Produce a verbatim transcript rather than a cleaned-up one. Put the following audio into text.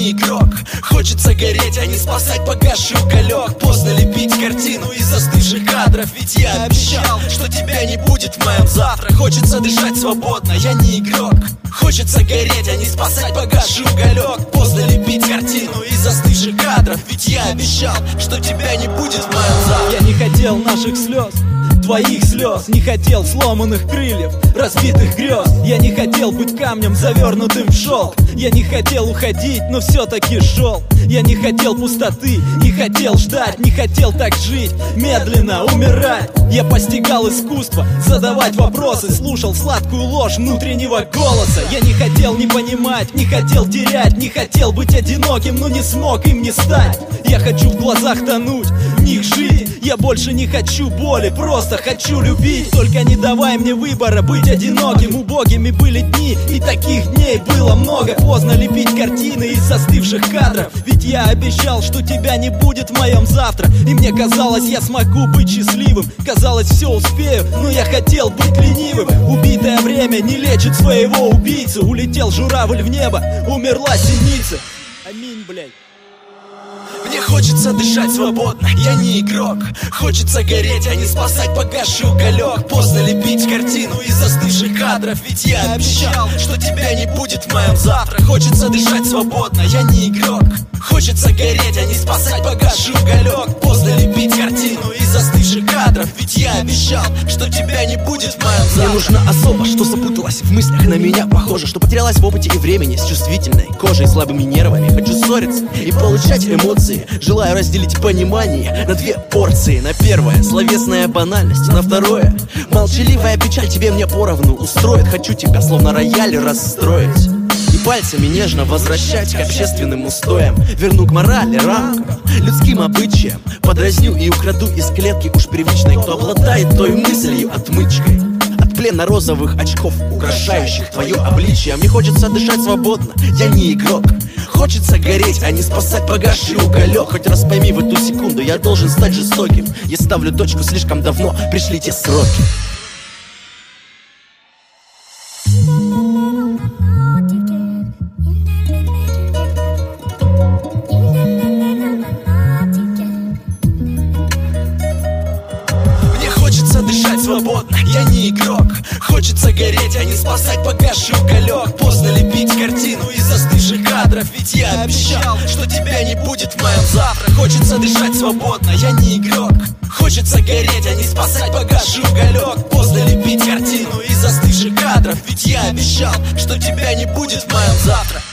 не игрок. Хочется гореть, а не спасать погасший уголек. Поздно лепить картину из застывших кадров, ведь я обещал, что тебя не будет в моем завтра. Хочется дышать свободно, я не игрок. Хочется гореть, а не спасать погасший уголек. Поздно лепить картину из застывших кадров, ведь я обещал, что тебя не будет в моем завтра. Я не хотел наших слез, твоих слез. Не хотел сломанных крыльев, разбитых грез. Я не хотел быть камнем, завернутым в шелк. Я не хотел уходить, но все-таки шел. Я не хотел пустоты, не хотел ждать. Не хотел так жить, медленно умирать. Я постигал искусство, задавать вопросы. Слушал сладкую ложь внутреннего голоса. Я не хотел не понимать, не хотел терять. Не хотел быть одиноким, но не смог им не стать. Я хочу в глазах тонуть, в них жить. Я больше не хочу боли, просто хочу любить. Только не давай мне выбора быть одиноким. Убогими были дни, и таких дней было много. Поздно лепить картины из застывших кадров, ведь я обещал, что тебя не будет в моем завтра. И мне казалось, я смогу быть счастливым. Казалось, все успею, но я хотел быть ленивым. Убитое время не лечит своего убийцу. Улетел журавль в небо, умерла синица. Аминь, блядь. Мне хочется дышать свободно, я не игрок. Хочется гореть, а не спасать погасший уголек. Поздно лепить картину из застывших кадров, ведь я обещал, что тебя не будет в моем завтра. Хочется дышать свободно, я не игрок. Хочется гореть, а не спасать погасший уголек. Поздно лепить картину из застывших кадров, ведь я обещал, что тебя не будет в моем завтра. Мне нужна особа, что запуталась в мыслях, на меня похоже, что потерялась в опыте и времени, с чувствительной кожей и слабыми нервами. Хочу ссориться и получать эмоции. Желаю разделить понимание на две порции. На первое — словесная банальность, на второе — молчаливая печаль. Тебе мне поровну устроит. Хочу тебя словно рояль расстроить и пальцами нежно возвращать к общественным устоям. Верну к морали, рамкам, людским обычаям. Подразню и украду из клетки уж привычной, кто обладает той мыслью отмычкой от плена розовых очков, украшающих твое обличие. Мне хочется дышать свободно, я не игрок. Хочется гореть, а не спасать погасший уголек. Хоть раз пойми, в эту секунду я должен стать жестоким. Я ставлю точку слишком давно, пришли те сроки. Мне хочется дышать свободно, я не игрок. Хочется гореть, а не спасать погасший уголек. Поздно лепить картину из застывших кадров, ведь я обещал, что тебя не будет в моем завтра. Хочется дышать свободно, я не игрок. Хочется гореть, а не спасать погасший уголек. Поздно лепить картину из застывших кадров, ведь я обещал, что тебя не будет в моем завтра.